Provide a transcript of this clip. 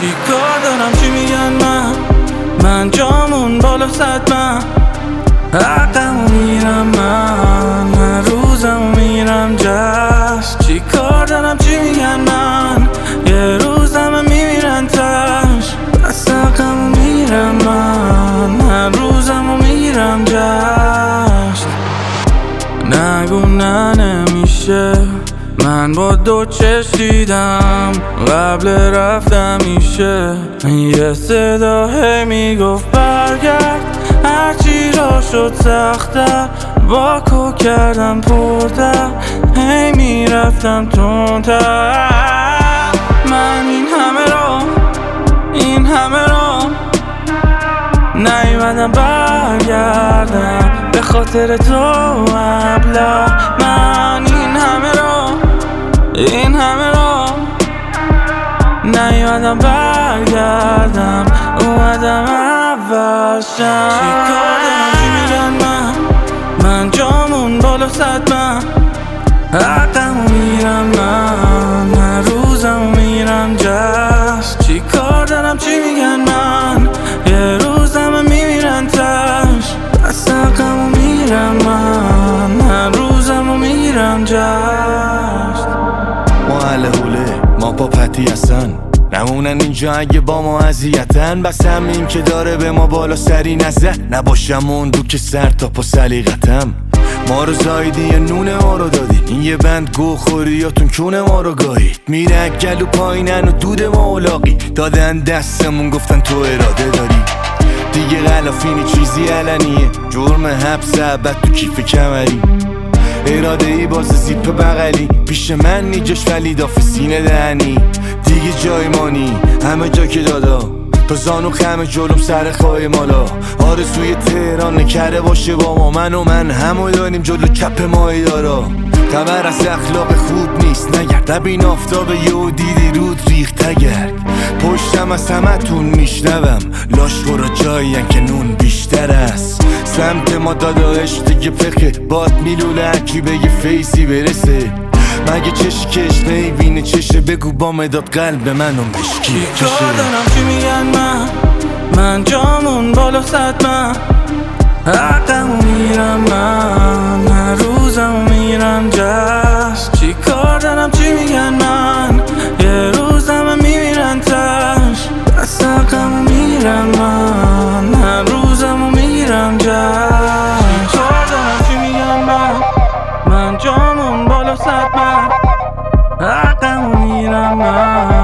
چی کار دارم چی میگن من جامون بالا صد من حقمو میرم من روزمو میرم جشن چی کار دارم چی میگن من یه روزمو میمیرن تش بس حقمو میرم من روزمو میرم جشن نگو نه نمیشه من با دو چشم دیدم قبل رفتم میشه یه صدا هی میگفت برگرد هرچی را شد سخت‌تر واکو کردم پرتر هی میرفتم تندتر من این همه را نیومدم برگردم به خاطر تو ابله من این همه را نیومدم برگردم اومدم اول شم چی کار دارم چی میگن من جامون بالا صد من حقمو میرم من روزمو میرم جشن چی کار دارم چی میگن من یه روزمو میمیرن تش بس حقمو میرم من روزمو میرم جشن ما اهل حوله ما با پتی هستن نمونن اینجا اگه با ما اذیتن بس همین که داره به ما بالا سری نزد نباشم اون دو که سر تا پا سلیقتم ما رو زایدی یا نون ما رو دادی این یه بند گو خوریاتون کون ما رو گاهید میره گلو پایینن و دود ما اولاقی دادن دستمون گفتن تو اراده داری دیگه غلافینی چیزی علنیه جرم حبس ابد تو کیف کمری اراده ای باز زیپ بغلی پیش من نیجاش ولی داف سینه دهنی دیگه جای مانی همه جا که دادا تا زانو خم جلوم سر خواهی مالا آرزوی تهران نکره باشه با ما من همو داریم جلو کپ ماهی دارا خبر از اخلاق خوب نیست نگرد نبین آفتاب یهو دیدی رود ریخت گرد پشتم از همه تون میشنوم لاشخورا جایین که نون بیشتر است سمت ما داداش دیگه پخه باد میلوله هرکی بگه فیسی برسه مگه چشکش نیبینه چشه بگو با مداد قلب منو مشکی چی کار دارم چی میگن من جامون بالا صد من حقمو میرم من روزمو میرم جشن چی کار دارم چی میگن من یه روزمو میمیرن تش بس حقمو میرم من روزمو میرم جشن چی کار دارم چی میگن من جامون بالا صد من حقمو میرم من